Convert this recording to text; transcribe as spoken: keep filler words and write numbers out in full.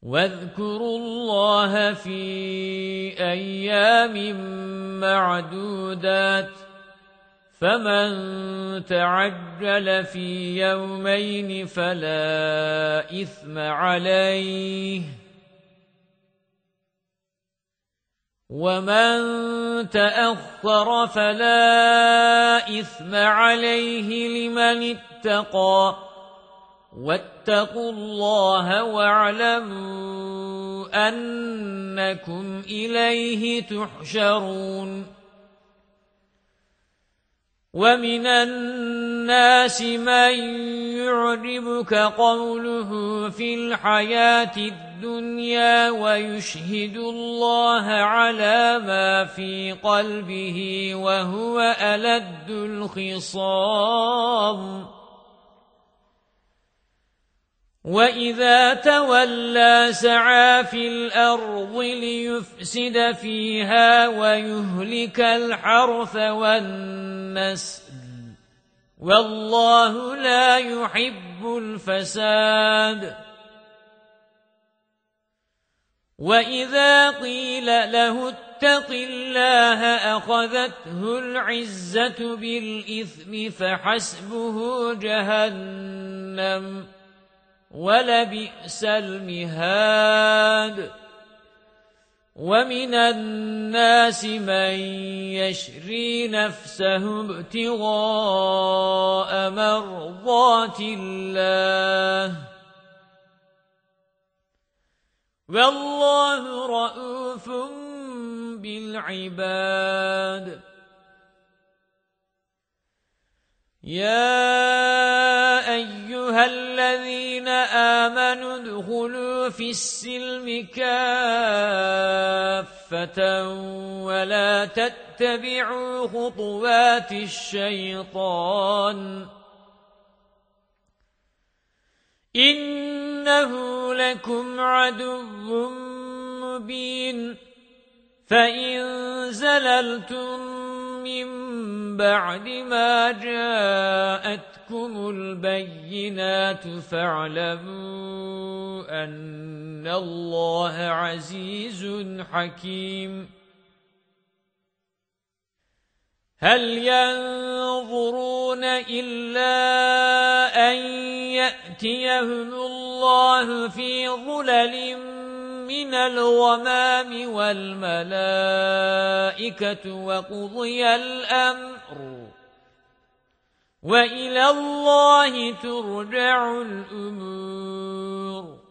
واذكروا الله في أيام معدودات فمن تعجل في يومين فلا إثم عليه ومن تأخر فلا إثم عليه لمن اتقى واتقوا الله واعلموا أنكم إليه تحشرون ومن الناس من يعجبك قوله في الحياة الدنيا ويشهد الله على ما في قلبه وهو ألد الخصام وَإِذَا تَوَلَّى سَعَى فِي الْأَرْضِ لِيُفْسِدَ فِيهَا وَيُهْلِكَ الْحَرْثَ وَالنَّسْلَ وَاللَّهُ لَا يُحِبُّ الْفَسَادَ وَإِذَا قِيلَ لَهُ اتَّقِ اللَّهَ أَخَذَتْهُ الْعِزَّةُ بِالْإِثْمِ فَحَسْبُهُ جَهَنَّمُ وَلَبِئْسَ الْمِهَادُ وَمِنَ النَّاسِ مَن يَشْرِي نَفْسَهُ ابْتِغَاءَ مَرْضَاتِ اللَّهِ وَاللَّهُ رَءُوفٌ بِالْعِبَادِ يَا أَيُّهَا الَّذِينَ آمَنُوا ادْخُلُوا فِي السِّلْمِ كَافَّةً وَلَا تَتَّبِعُوا خُطُوَاتِ الشَّيْطَانِ إِنَّهُ لَكُمْ عَدُوٌّ مُبِينٌ فَإِن زَلَلْتُم مِّن بَعْدِ مَا جَاءَتْكُمُ الْبَيِّنَاتُ فَاعْلَمُوا أَنَّ اللَّهَ عَزِيزٌ حَكِيمٌ هَلْ يَنظُرُونَ إِلَّا أَن يَأْتِيَهُمُ اللَّهُ فِي ظُلَلٍ مِنَ الْغَمَامِ وَالْمَلَائِكَةُ وَقُضِيَ الْأَمْرُ وَإِلَى اللَّهِ تُرْجَعُ الْأُمُورُ